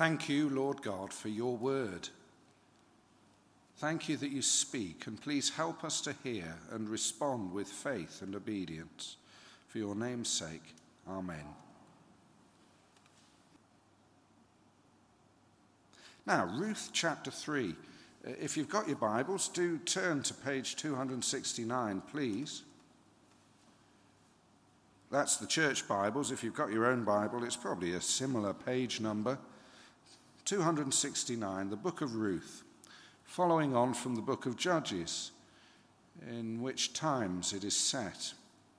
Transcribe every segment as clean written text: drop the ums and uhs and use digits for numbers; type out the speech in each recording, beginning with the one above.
Thank you, Lord God, for your word. Thank you that you speak, and please help us to hear and respond with faith and obedience. For your name's sake, amen. Now, Ruth chapter 3. If you've got your Bibles, do turn to page 269, please. That's the church Bibles. If you've got your own Bible, it's probably a similar page number. 269, the book of Ruth, following on from the book of Judges, in which times it is set.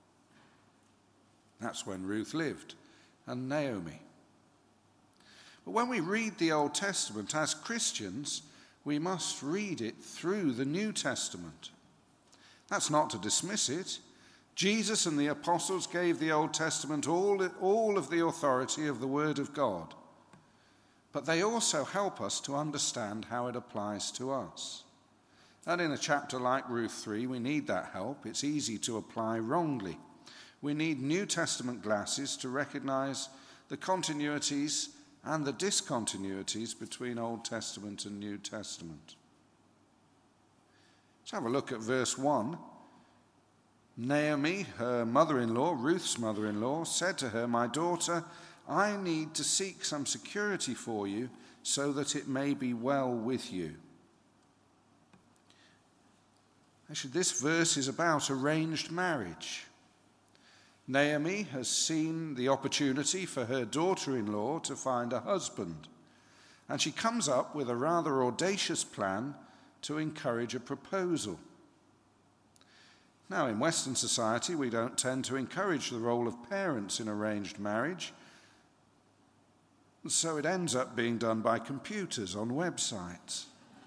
That's when Ruth lived, and Naomi. But when we read the Old Testament as Christians, we must read it through the New Testament. That's not to dismiss it. Jesus and the apostles gave the Old Testament all of the authority of the Word of God. But they also help us to understand how it applies to us. And in a chapter like Ruth 3, we need that help. It's easy to apply wrongly. We need New Testament glasses to recognize the continuities and the discontinuities between Old Testament and New Testament. Let's have a look at verse 1. Naomi, her mother-in-law, Ruth's mother-in-law, said to her, "My daughter, I need to seek some security for you so that it may be well with you." Actually, this verse is about arranged marriage. Naomi has seen the opportunity for her daughter-in-law to find a husband, and she comes up with a rather audacious plan to encourage a proposal. Now, in Western society, we don't tend to encourage the role of parents in arranged marriage, so it ends up being done by computers on websites.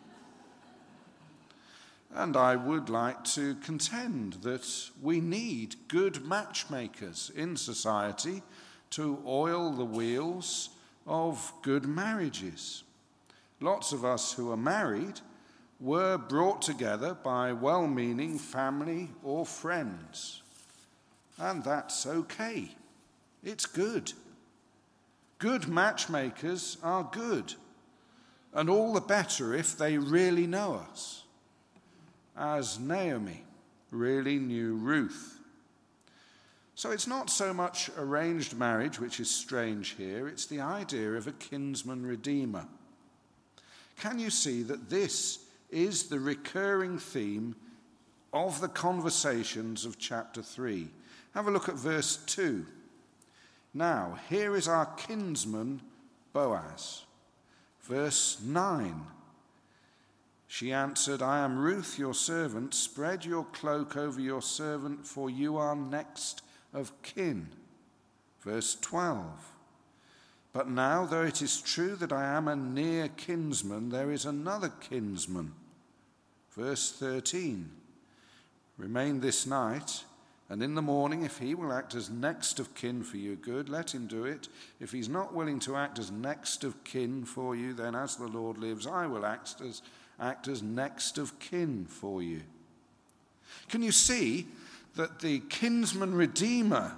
And I would like to contend that we need good matchmakers in society to oil the wheels of good marriages. Lots of us who are married were brought together by well-meaning family or friends. And that's okay. It's good. Good matchmakers are good, and all the better if they really know us, as Naomi really knew Ruth. So it's not so much arranged marriage which is strange here, it's the idea of a kinsman redeemer. Can you see that this is the recurring theme of the conversations of chapter 3? Have a look at verse 2. Now, here is our kinsman, Boaz. Verse 9. She answered, "I am Ruth, your servant. Spread your cloak over your servant, for you are next of kin." Verse 12. "But now, though it is true that I am a near kinsman, there is another kinsman." Verse 13. "Remain this night, and in the morning, if he will act as next of kin for you, good, let him do it. If he's not willing to act as next of kin for you, then as the Lord lives, I will act as next of kin for you." Can you see that the kinsman redeemer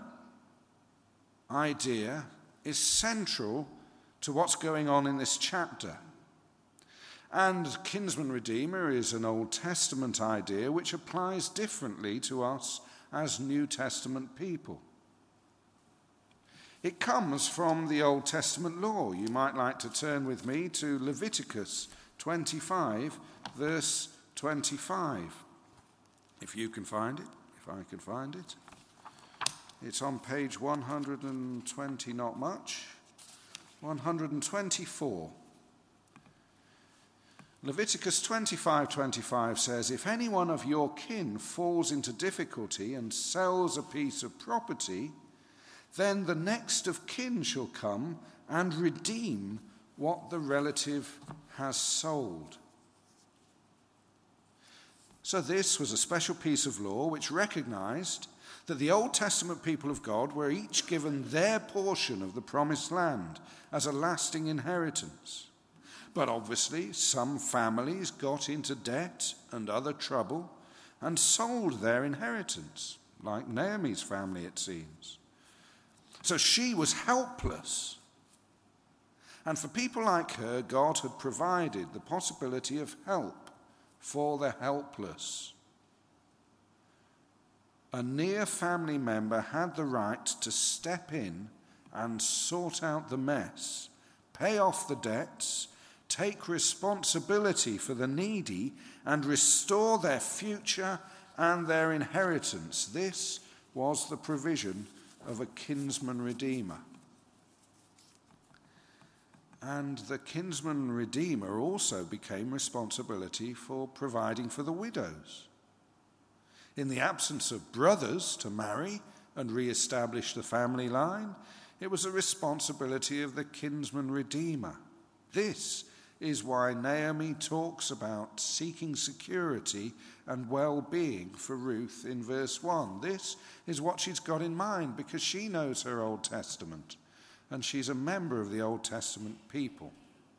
idea is central to what's going on in this chapter? And kinsman redeemer is an Old Testament idea which applies differently to us as New Testament people. It comes from the Old Testament law. You might like to turn with me to Leviticus 25, verse 25. If you can find it, if I can find it. It's on page 120, not much. 124. Leviticus 25:25 says, "If any one of your kin falls into difficulty and sells a piece of property, then the next of kin shall come and redeem what the relative has sold." So this was a special piece of law which recognized that the Old Testament people of God were each given their portion of the promised land as a lasting inheritance. But obviously, some families got into debt and other trouble and sold their inheritance, like Naomi's family, it seems. So she was helpless. And for people like her, God had provided the possibility of help for the helpless. A near family member had the right to step in and sort out the mess, pay off the debts, take responsibility for the needy, and restore their future and their inheritance. This was the provision of a kinsman redeemer. And the kinsman redeemer also became responsibility for providing for the widows. In the absence of brothers to marry and re-establish the family line, it was a responsibility of the kinsman redeemer. This is why Naomi talks about seeking security and well-being for Ruth in verse 1. This is what she's got in mind because she knows her Old Testament and she's a member of the Old Testament people.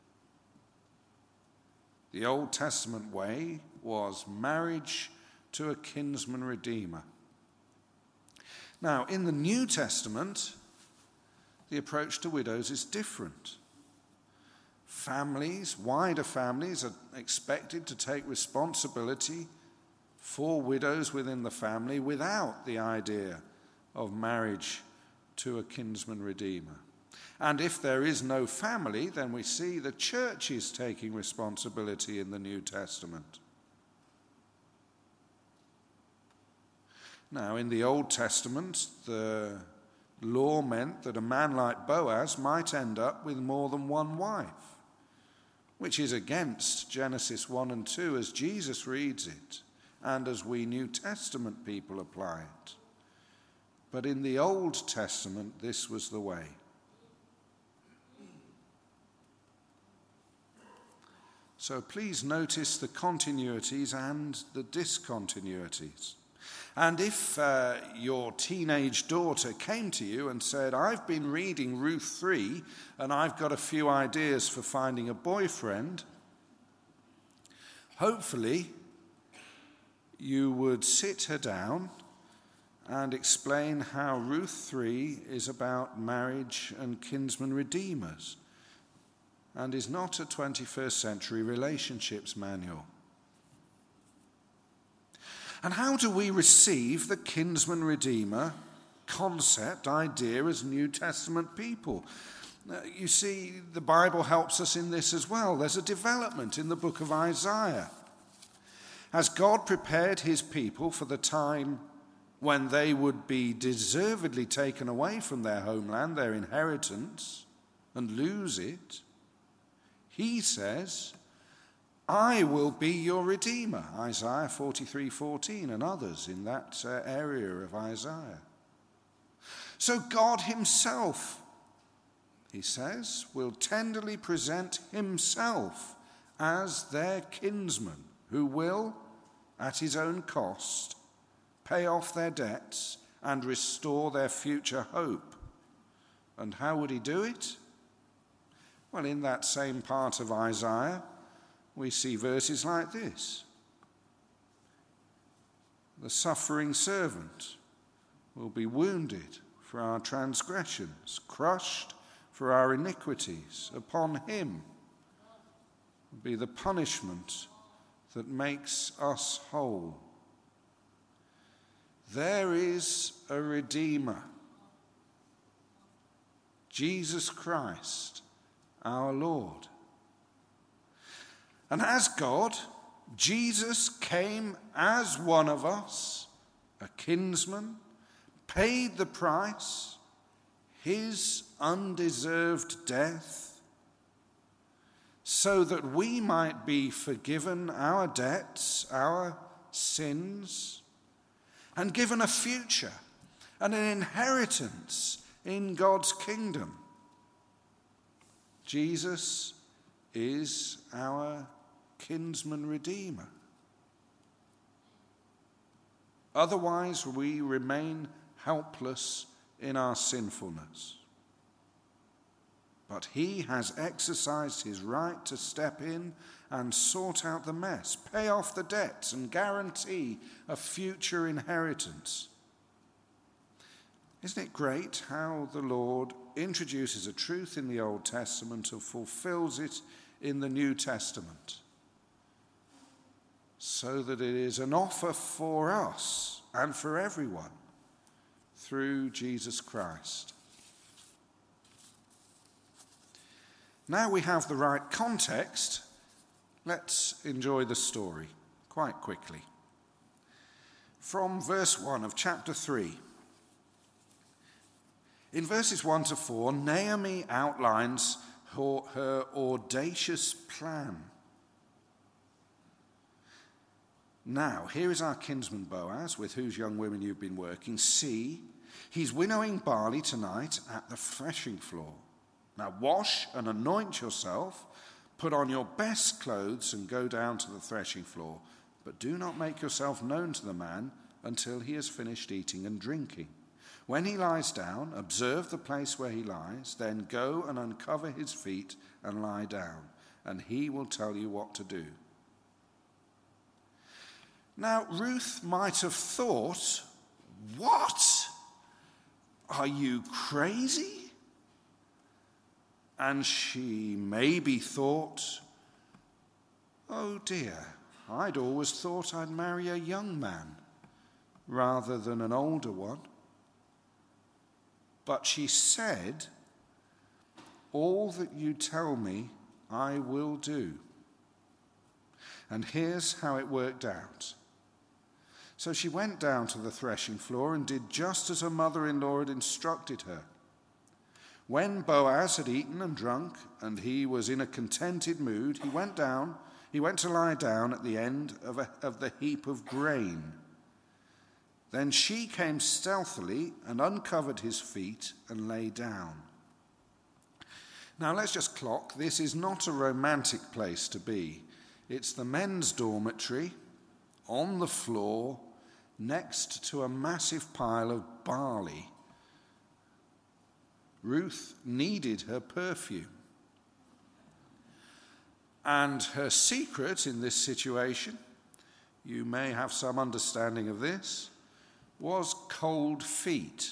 The Old Testament way was marriage to a kinsman redeemer. Now, in the New Testament, the approach to widows is different. Families, wider families, are expected to take responsibility for widows within the family without the idea of marriage to a kinsman redeemer. And if there is no family, then we see the church is taking responsibility in the New Testament. Now, in the Old Testament, the law meant that a man like Boaz might end up with more than one wife, which is against Genesis 1 and 2 as Jesus reads it, and as we New Testament people apply it. But in the Old Testament, this was the way. So please notice the continuities and the discontinuities. And if your teenage daughter came to you and said, I've been reading Ruth 3 and I've got a few ideas for finding a boyfriend, hopefully you would sit her down and explain how Ruth 3 is about marriage and kinsman redeemers and is not a 21st century relationships manual. And how do we receive the kinsman redeemer concept, idea as New Testament people? You see, the Bible helps us in this as well. There's a development in the book of Isaiah. As God prepared his people for the time when they would be deservedly taken away from their homeland, their inheritance, and lose it, he says, I will be your redeemer, Isaiah 43:14, and others in that area of Isaiah. So God himself, he says, will tenderly present himself as their kinsman, who will, at his own cost, pay off their debts and restore their future hope. And how would he do it? Well, in that same part of Isaiah, we see verses like this. The suffering servant will be wounded for our transgressions, crushed for our iniquities. Upon him will be the punishment that makes us whole. There is a Redeemer, Jesus Christ, our Lord. And as God, Jesus came as one of us, a kinsman, paid the price, his undeserved death, so that we might be forgiven our debts, our sins, and given a future and an inheritance in God's kingdom. Jesus is our kinsman redeemer. Otherwise, we remain helpless in our sinfulness. But he has exercised his right to step in and sort out the mess, pay off the debts, and guarantee a future inheritance. Isn't it great how the Lord introduces a truth in the Old Testament and fulfills it in the New Testament, so that it is an offer for us and for everyone through Jesus Christ. Now we have the right context, let's enjoy the story quite quickly. From verse 1 of chapter 3. In verses 1 to 4, Naomi outlines her audacious plan. Now, here is our kinsman Boaz, with whose young women you've been working. See, he's winnowing barley tonight at the threshing floor. Now wash and anoint yourself, put on your best clothes and go down to the threshing floor. But do not make yourself known to the man until he has finished eating and drinking. When he lies down, observe the place where he lies, then go and uncover his feet and lie down, and he will tell you what to do. Now, Ruth might have thought, what? Are you crazy? And she maybe thought, oh dear, I'd always thought I'd marry a young man rather than an older one. But she said, all that you tell me, I will do. And here's how it worked out. So she went down to the threshing floor and did just as her mother-in-law had instructed her. When Boaz had eaten and drunk, and he was in a contented mood, he went to lie down at the end of the heap of grain. Then she came stealthily and uncovered his feet and lay down. Now let's just clock, this is not a romantic place to be. It's the men's dormitory, on the floor, next to a massive pile of barley. Ruth needed her perfume. And her secret in this situation, you may have some understanding of this, was cold feet.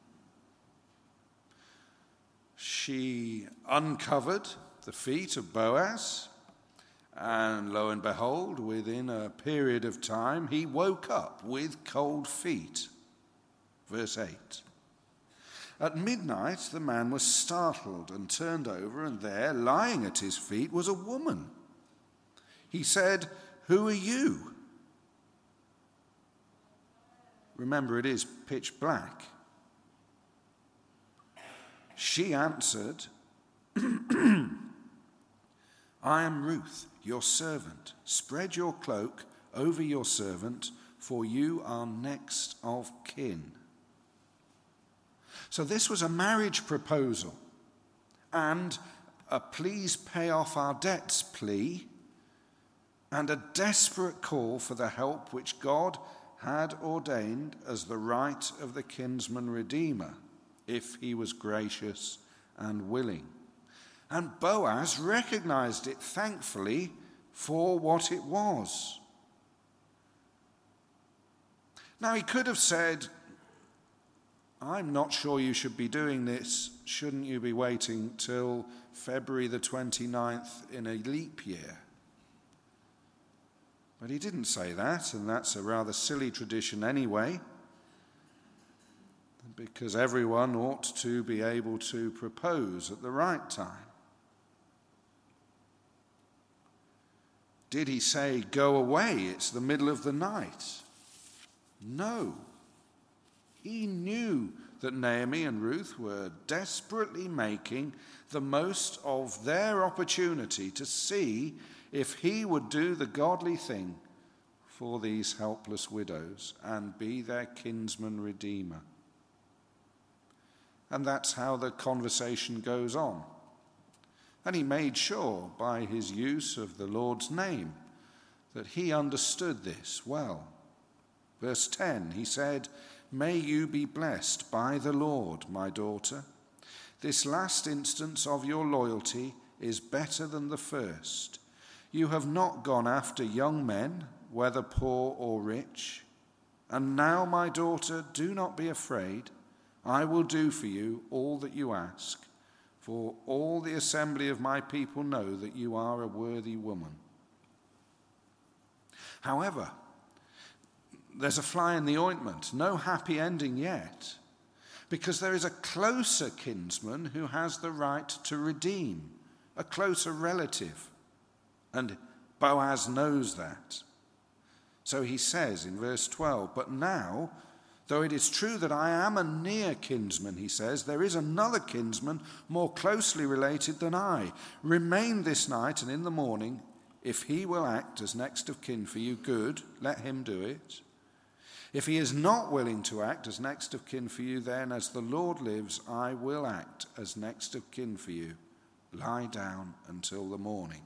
She uncovered the feet of Boaz, and lo and behold, within a period of time, he woke up with cold feet. Verse 8. At midnight, the man was startled and turned over, and there, lying at his feet, was a woman. He said, "Who are you?" Remember, it is pitch black. She answered, "I am Ruth, your servant. Spread your cloak over your servant, for you are next of kin." So this was a marriage proposal and a please pay off our debts plea and a desperate call for the help which God had ordained as the right of the kinsman redeemer, if he was gracious and willing. And Boaz recognized it, thankfully, for what it was. Now, he could have said, "I'm not sure you should be doing this. Shouldn't you be waiting till February the 29th in a leap year?" But he didn't say that, and that's a rather silly tradition anyway, because everyone ought to be able to propose at the right time. Did he say, "Go away, it's the middle of the night"? No. He knew that Naomi and Ruth were desperately making the most of their opportunity to see if he would do the godly thing for these helpless widows and be their kinsman redeemer. And that's how the conversation goes on. And he made sure by his use of the Lord's name that he understood this well. Verse 10, he said, "May you be blessed by the Lord, my daughter. This last instance of your loyalty is better than the first. You have not gone after young men, whether poor or rich. And now, my daughter, do not be afraid. I will do for you all that you ask, for all the assembly of my people know that you are a worthy woman. However, there's a fly in the ointment, no happy ending yet, because there is a closer kinsman who has the right to redeem, a closer relative, and Boaz knows that. So he says in verse 12, but now, though it is true that I am a near kinsman, he says, there is another kinsman more closely related than I. Remain this night, and in the morning, if he will act as next of kin for you, good, let him do it. If he is not willing to act as next of kin for you, then as the Lord lives, I will act as next of kin for you. Lie down until the morning.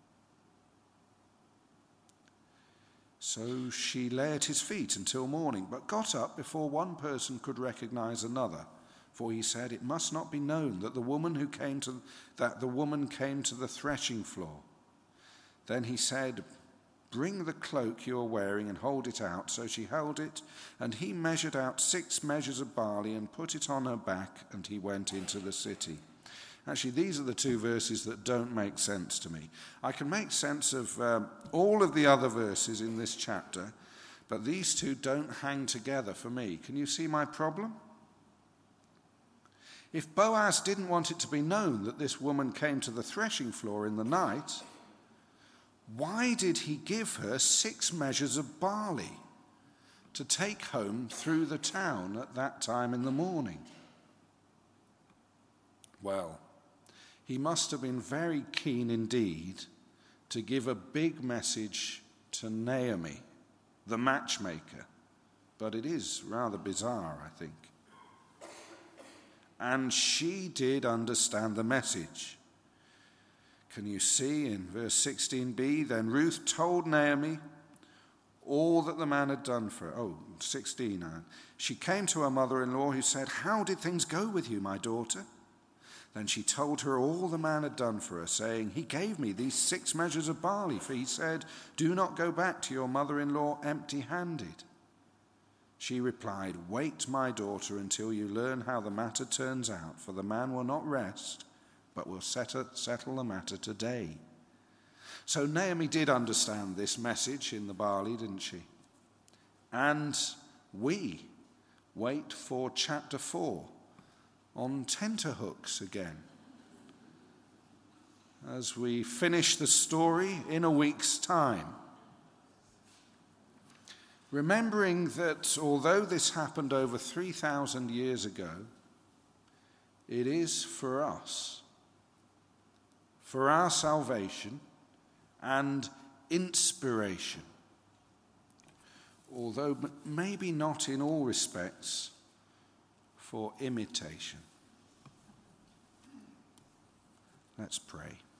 So she lay at his feet until morning, but got up before one person could recognize another. For he said, it must not be known that the woman came to the threshing floor. Then he said, bring the cloak you are wearing and hold it out. So she held it, and he measured out 6 measures of barley and put it on her back, and he went into the city. Actually, these are the 2 verses that don't make sense to me. I can make sense of all of the other verses in this chapter, but these 2 don't hang together for me. Can you see my problem? If Boaz didn't want it to be known that this woman came to the threshing floor in the night, why did he give her 6 measures of barley to take home through the town at that time in the morning? Well, he must have been very keen indeed to give a big message to Naomi, the matchmaker. But it is rather bizarre, I think. And she did understand the message. Can you see in verse 16b? Then Ruth told Naomi all that the man had done for her. 16. She came to her mother-in-law, who said, how did things go with you, my daughter? Then she told her all the man had done for her, saying, he gave me these 6 measures of barley, for he said, do not go back to your mother-in-law empty-handed. She replied, wait, my daughter, until you learn how the matter turns out, for the man will not rest, but will settle the matter today. So Naomi did understand this message in the barley, didn't she? And we wait for chapter 4 on tenterhooks again, as we finish the story in a week's time. Remembering that although this happened over 3,000 years ago, it is for us, for our salvation and inspiration, although maybe not in all respects for imitation. Let's pray.